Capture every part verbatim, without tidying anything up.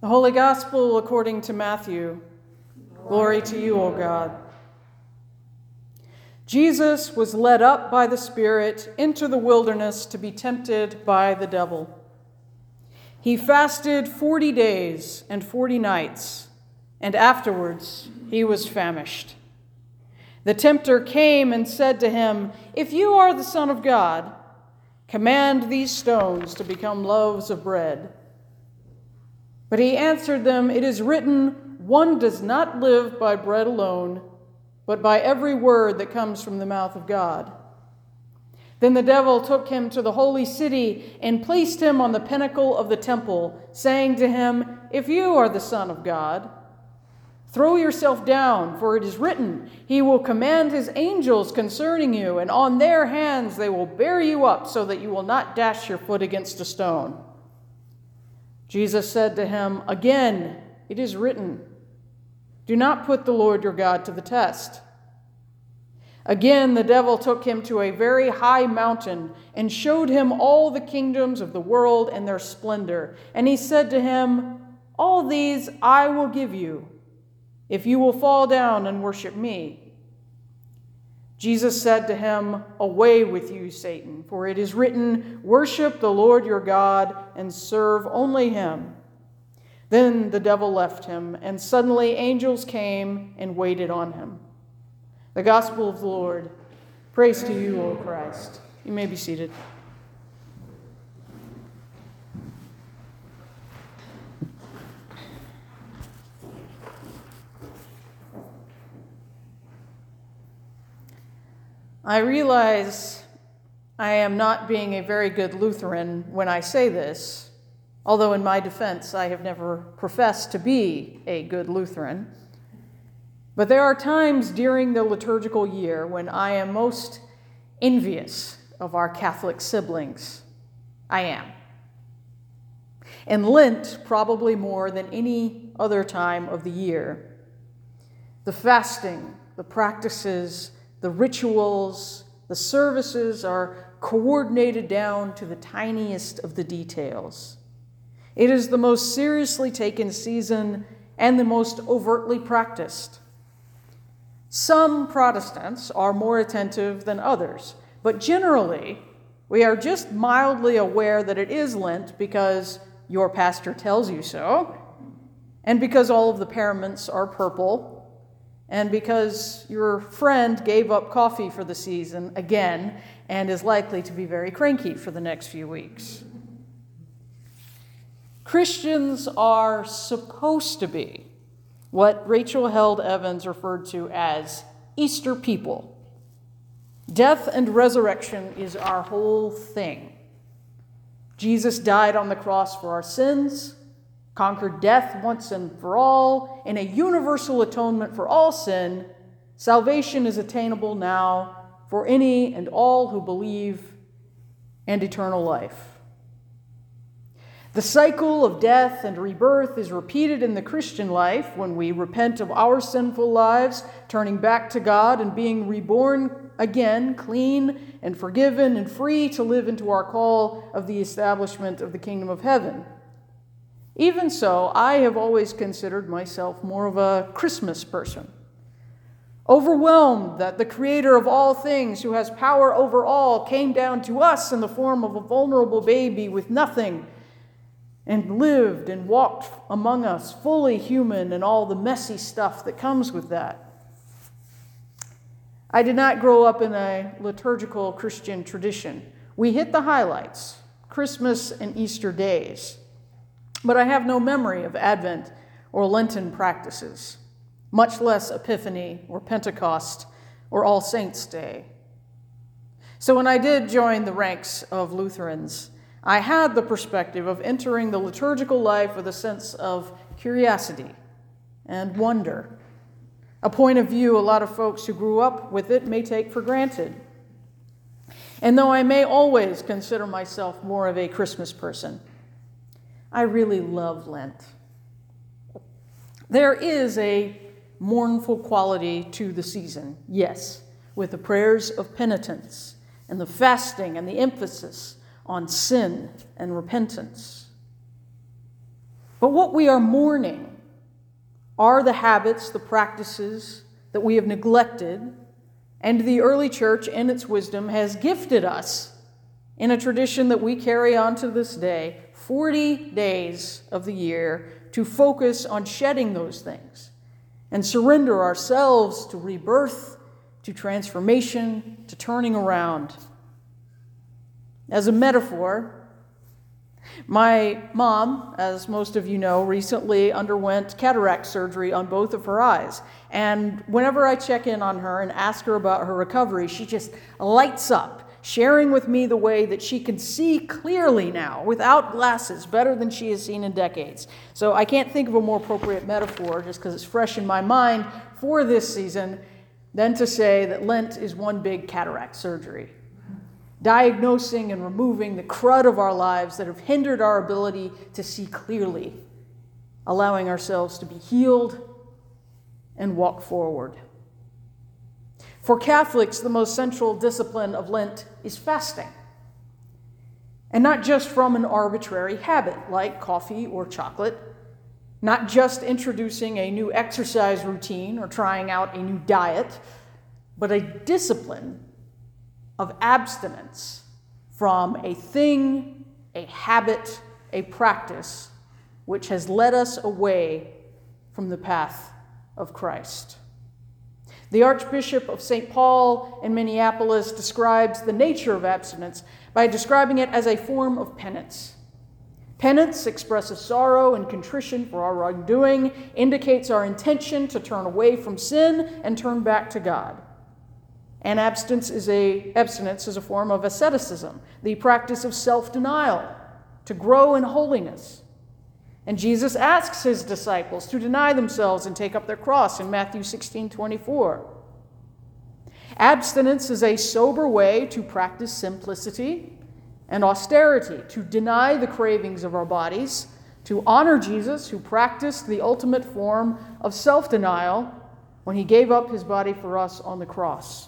The Holy Gospel according to Matthew. Glory to you, O God. Jesus was led up by the Spirit into the wilderness to be tempted by the devil. He fasted forty days and forty nights, and afterwards he was famished. The tempter came and said to him, "If you are the Son of God, command these stones to become loaves of bread." But he answered them, "It is written, one does not live by bread alone, but by every word that comes from the mouth of God." Then the devil took him to the holy city and placed him on the pinnacle of the temple, saying to him, "If you are the Son of God, throw yourself down, for it is written, he will command his angels concerning you, and on their hands they will bear you up so that you will not dash your foot against a stone." Jesus said to him, "Again, it is written, do not put the Lord your God to the test." Again, the devil took him to a very high mountain and showed him all the kingdoms of the world and their splendor. And he said to him, "All these I will give you, if you will fall down and worship me." Jesus said to him, "Away with you, Satan, for it is written, worship the Lord your God and serve only him." Then the devil left him, and suddenly angels came and waited on him. The Gospel of the Lord. Praise to you, O Christ. You may be seated. I realize I am not being a very good Lutheran when I say this, although in my defense I have never professed to be a good Lutheran. But there are times during the liturgical year when I am most envious of our Catholic siblings. I am. And Lent, probably more than any other time of the year. The fasting, the practices, the rituals, the services are coordinated down to the tiniest of the details. It is the most seriously taken season and the most overtly practiced. Some Protestants are more attentive than others, but generally, we are just mildly aware that it is Lent because your pastor tells you so, and because all of the paraments are purple, and because your friend gave up coffee for the season again and is likely to be very cranky for the next few weeks. Christians are supposed to be what Rachel Held Evans referred to as Easter people. Death and resurrection is our whole thing. Jesus died on the cross for our sins, conquered death once and for all, in a universal atonement for all sin. Salvation is attainable now for any and all who believe, and eternal life. The cycle of death and rebirth is repeated in the Christian life when we repent of our sinful lives, turning back to God and being reborn again, clean and forgiven and free to live into our call of the establishment of the kingdom of heaven. Even so, I have always considered myself more of a Christmas person, overwhelmed that the Creator of all things, who has power over all, came down to us in the form of a vulnerable baby with nothing, and lived and walked among us, fully human, and all the messy stuff that comes with that. I did not grow up in a liturgical Christian tradition. We hit the highlights, Christmas and Easter days. But I have no memory of Advent or Lenten practices, much less Epiphany or Pentecost or All Saints' Day. So when I did join the ranks of Lutherans, I had the perspective of entering the liturgical life with a sense of curiosity and wonder, a point of view a lot of folks who grew up with it may take for granted. And though I may always consider myself more of a Christmas person, I really love Lent. There is a mournful quality to the season, yes, with the prayers of penitence and the fasting and the emphasis on sin and repentance. But what we are mourning are the habits, the practices that we have neglected, and the early church, in its wisdom, has gifted us in a tradition that we carry on to this day, forty days of the year, to focus on shedding those things and surrender ourselves to rebirth, to transformation, to turning around. As a metaphor, my mom, as most of you know, recently underwent cataract surgery on both of her eyes. And whenever I check in on her and ask her about her recovery, she just lights up, sharing with me the way that she can see clearly now, without glasses, better than she has seen in decades. So I can't think of a more appropriate metaphor, just because it's fresh in my mind for this season, than to say that Lent is one big cataract surgery, diagnosing and removing the crud of our lives that have hindered our ability to see clearly, allowing ourselves to be healed and walk forward. For Catholics, the most central discipline of Lent is fasting. And not just from an arbitrary habit like coffee or chocolate, not just introducing a new exercise routine or trying out a new diet, but a discipline of abstinence from a thing, a habit, a practice which has led us away from the path of Christ. The Archbishop of Saint Paul in Minneapolis describes the nature of abstinence by describing it as a form of penance. Penance expresses sorrow and contrition for our wrongdoing, indicates our intention to turn away from sin and turn back to God. And abstinence is a, abstinence is a form of asceticism, the practice of self-denial, to grow in holiness. And Jesus asks his disciples to deny themselves and take up their cross in Matthew sixteen twenty-four. Abstinence is a sober way to practice simplicity and austerity, to deny the cravings of our bodies, to honor Jesus, who practiced the ultimate form of self-denial when he gave up his body for us on the cross.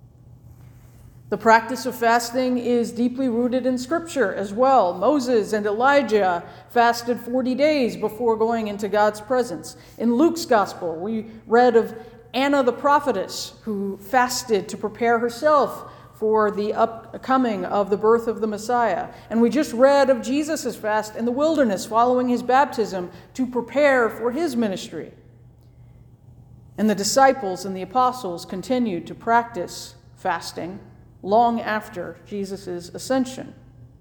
The practice of fasting is deeply rooted in Scripture as well. Moses and Elijah fasted forty days before going into God's presence. In Luke's Gospel, we read of Anna the prophetess, who fasted to prepare herself for the upcoming of the birth of the Messiah. And we just read of Jesus' fast in the wilderness following his baptism to prepare for his ministry. And the disciples and the apostles continued to practice fasting long after Jesus' ascension.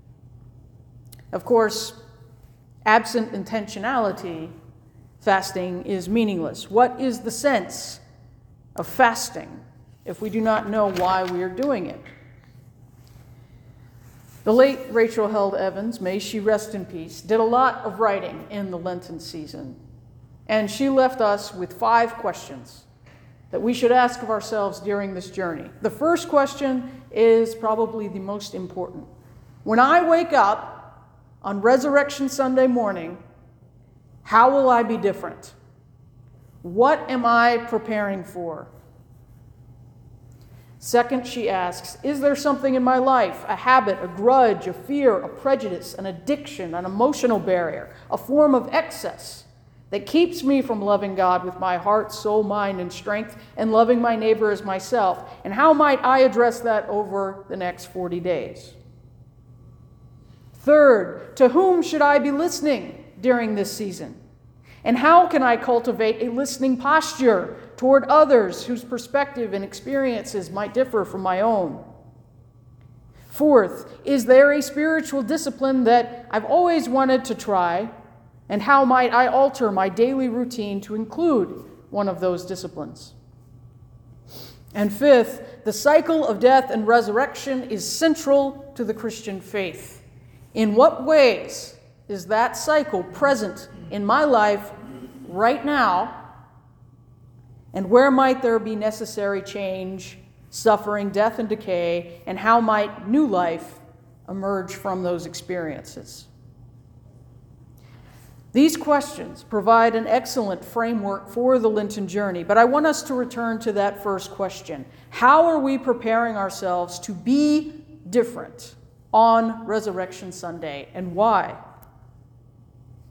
Of course, absent intentionality, fasting is meaningless. What is the sense of fasting if we do not know why we are doing it? The late Rachel Held Evans, may she rest in peace, did a lot of writing in the Lenten season. And she left us with five questions that we should ask of ourselves during this journey. The first question is probably the most important. When I wake up on Resurrection Sunday morning, how will I be different? What am I preparing for? Second, she asks, is there something in my life, a habit, a grudge, a fear, a prejudice, an addiction, an emotional barrier, a form of excess that keeps me from loving God with my heart, soul, mind, and strength, and loving my neighbor as myself? And how might I address that over the next forty days? Third, to whom should I be listening during this season? And how can I cultivate a listening posture toward others whose perspective and experiences might differ from my own? Fourth, is there a spiritual discipline that I've always wanted to try? And how might I alter my daily routine to include one of those disciplines? And fifth, the cycle of death and resurrection is central to the Christian faith. In what ways is that cycle present in my life right now? And where might there be necessary change, suffering, death, and decay? And how might new life emerge from those experiences? These questions provide an excellent framework for the Lenten journey, but I want us to return to that first question. How are we preparing ourselves to be different on Resurrection Sunday, and why?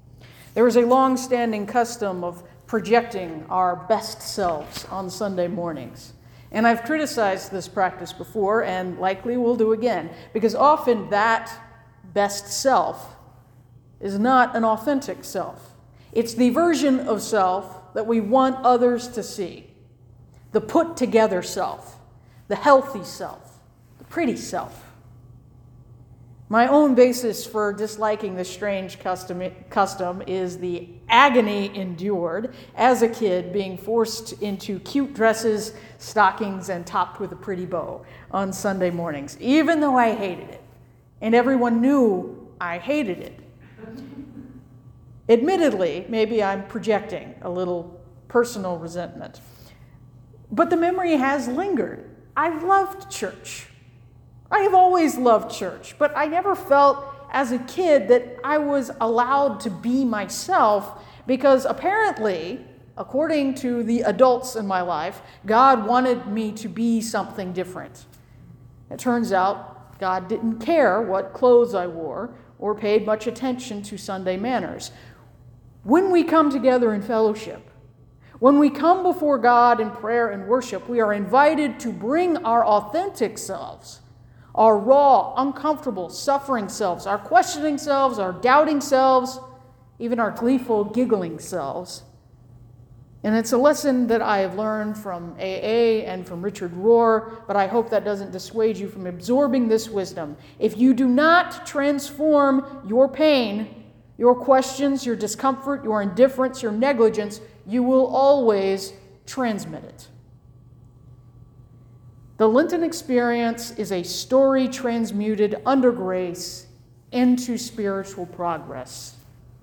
There is a long-standing custom of projecting our best selves on Sunday mornings. And I've criticized this practice before and likely will do again, because often that best self is not an authentic self. It's the version of self that we want others to see. The put-together self, the healthy self, the pretty self. My own basis for disliking this strange custom, custom is the agony endured as a kid being forced into cute dresses, stockings, and topped with a pretty bow on Sunday mornings, even though I hated it. And everyone knew I hated it. Admittedly, maybe I'm projecting a little personal resentment. But the memory has lingered. I loved church. I have always loved church, but I never felt as a kid that I was allowed to be myself because apparently, according to the adults in my life, God wanted me to be something different. It turns out God didn't care what clothes I wore or paid much attention to Sunday manners. When we come together in fellowship, when we come before God in prayer and worship, we are invited to bring our authentic selves, our raw, uncomfortable, suffering selves, our questioning selves, our doubting selves, even our gleeful, giggling selves. And it's a lesson that I have learned from A A and from Richard Rohr, but I hope that doesn't dissuade you from absorbing this wisdom. If you do not transform your pain, your questions, your discomfort, your indifference, your negligence, you will always transmit it. The Lenten experience is a story transmuted under grace into spiritual progress.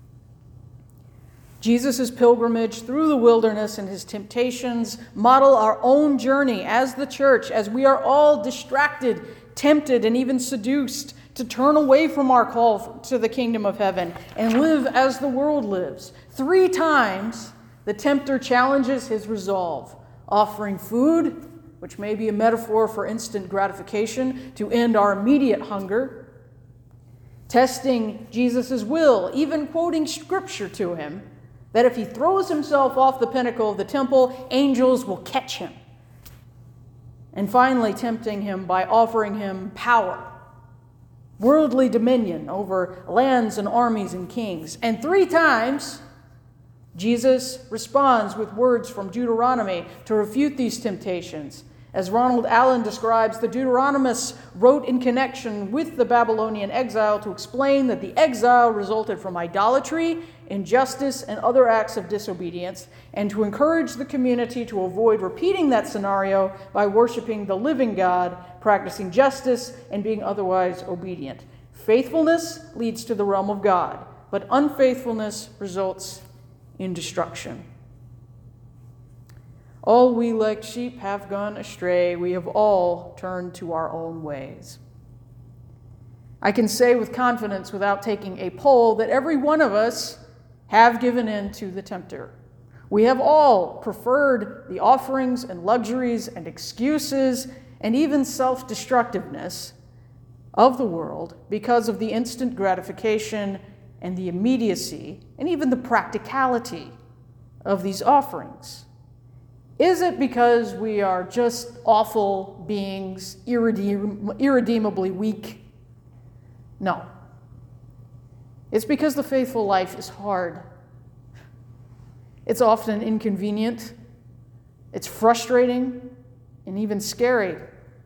Jesus' pilgrimage through the wilderness and his temptations model our own journey as the church, as we are all distracted, tempted, and even seduced to turn away from our call to the kingdom of heaven and live as the world lives. Three times, the tempter challenges his resolve, offering food, which may be a metaphor for instant gratification, to end our immediate hunger, testing Jesus' will, even quoting scripture to him, that if he throws himself off the pinnacle of the temple, angels will catch him. And finally, tempting him by offering him power, worldly dominion over lands and armies and kings. And three times, Jesus responds with words from Deuteronomy to refute these temptations. As Ronald Allen describes, the Deuteronomists wrote in connection with the Babylonian exile to explain that the exile resulted from idolatry, injustice, and other acts of disobedience, and to encourage the community to avoid repeating that scenario by worshiping the living God, practicing justice, and being otherwise obedient. Faithfulness leads to the realm of God, but unfaithfulness results in destruction. All we like sheep have gone astray. We have all turned to our own ways. I can say with confidence, without taking a poll, that every one of us have given in to the tempter. We have all preferred the offerings and luxuries and excuses and even self-destructiveness of the world because of the instant gratification and the immediacy and even the practicality of these offerings. Is it because we are just awful beings, irredeem- irredeemably weak? No. It's because the faithful life is hard. It's often inconvenient. It's frustrating and even scary.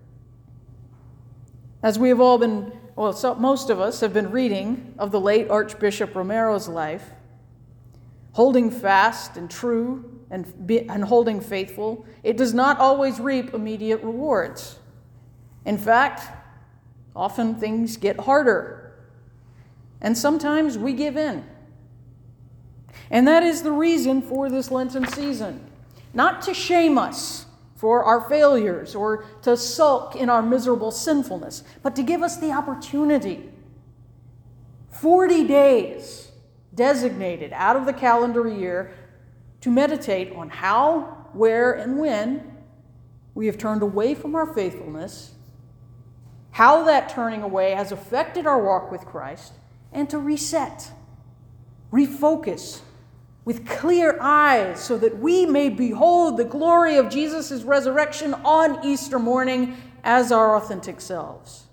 As we have all been, well, so most of us have been reading of the late Archbishop Romero's life, holding fast and true and, be, and holding faithful, it does not always reap immediate rewards. In fact, often things get harder, and sometimes we give in. And that is the reason for this Lenten season. Not to shame us for our failures or to sulk in our miserable sinfulness, but to give us the opportunity. forty days designated out of the calendar year to meditate on how, where, and when we have turned away from our faithfulness, how that turning away has affected our walk with Christ, and to reset. refocus with clear eyes so that we may behold the glory of Jesus' resurrection on Easter morning as our authentic selves.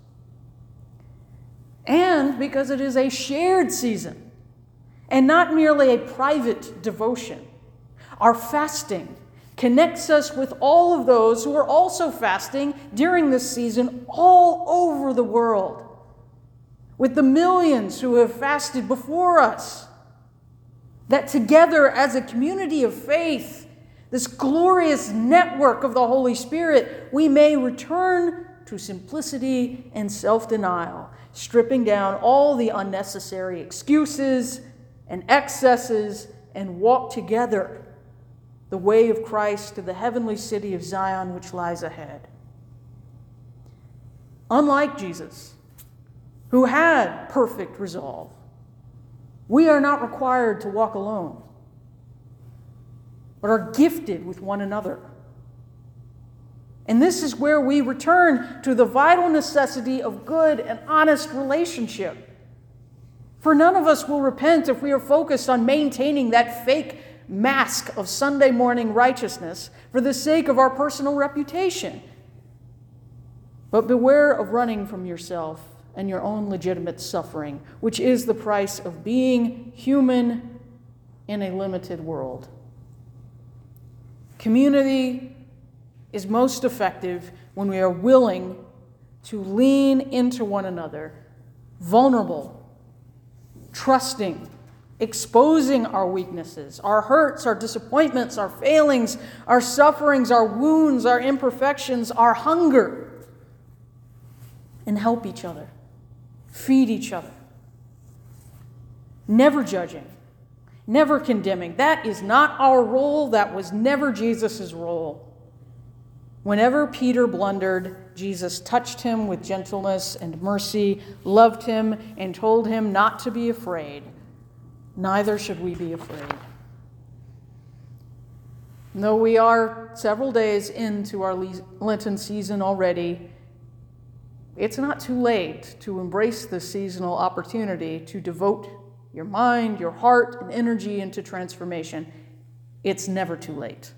And because it is a shared season and not merely a private devotion, our fasting connects us with all of those who are also fasting during this season all over the world, with the millions who have fasted before us, that together as a community of faith, this glorious network of the Holy Spirit, we may return to simplicity and self-denial, stripping down all the unnecessary excuses and excesses and walk together the way of Christ to the heavenly city of Zion which lies ahead. Unlike Jesus, who had perfect resolve, we are not required to walk alone, but are gifted with one another. And this is where we return to the vital necessity of good and honest relationship. For none of us will repent if we are focused on maintaining that fake mask of Sunday morning righteousness for the sake of our personal reputation. But beware of running from yourself and your own legitimate suffering, which is the price of being human in a limited world. Community is most effective when we are willing to lean into one another, vulnerable, trusting, exposing our weaknesses, our hurts, our disappointments, our failings, our sufferings, our wounds, our imperfections, our hunger, and help each other, feed each other. Never judging, never condemning. That is not our role. That was never Jesus' role. Whenever Peter blundered, Jesus touched him with gentleness and mercy, loved him, and told him not to be afraid. Neither should we be afraid. Though we are several days into our Lenten season already, it's not too late to embrace this seasonal opportunity to devote your mind, your heart, and energy into transformation. It's never too late.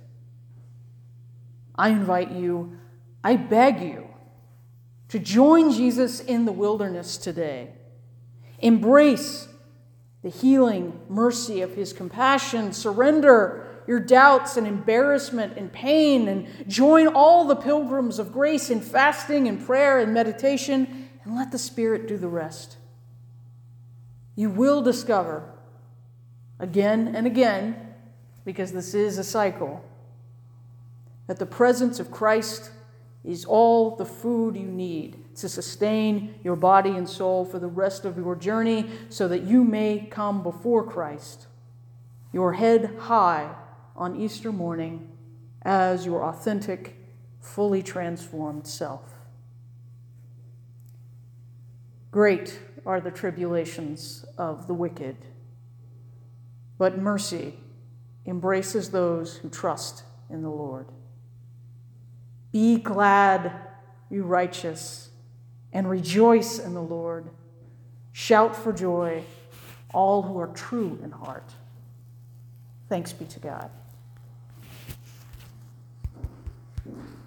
I invite you, I beg you, to join Jesus in the wilderness today. Embrace the healing mercy of his compassion. Surrender your doubts and embarrassment and pain, and join all the pilgrims of grace in fasting and prayer and meditation, and let the Spirit do the rest. You will discover again and again, because this is a cycle, that the presence of Christ is all the food you need to sustain your body and soul for the rest of your journey, so that you may come before Christ, your head high on Easter morning as your authentic, fully transformed self. Great are the tribulations of the wicked, but mercy embraces those who trust in the Lord. Be glad, you righteous, and rejoice in the Lord. Shout for joy, all who are true in heart. Thanks be to God.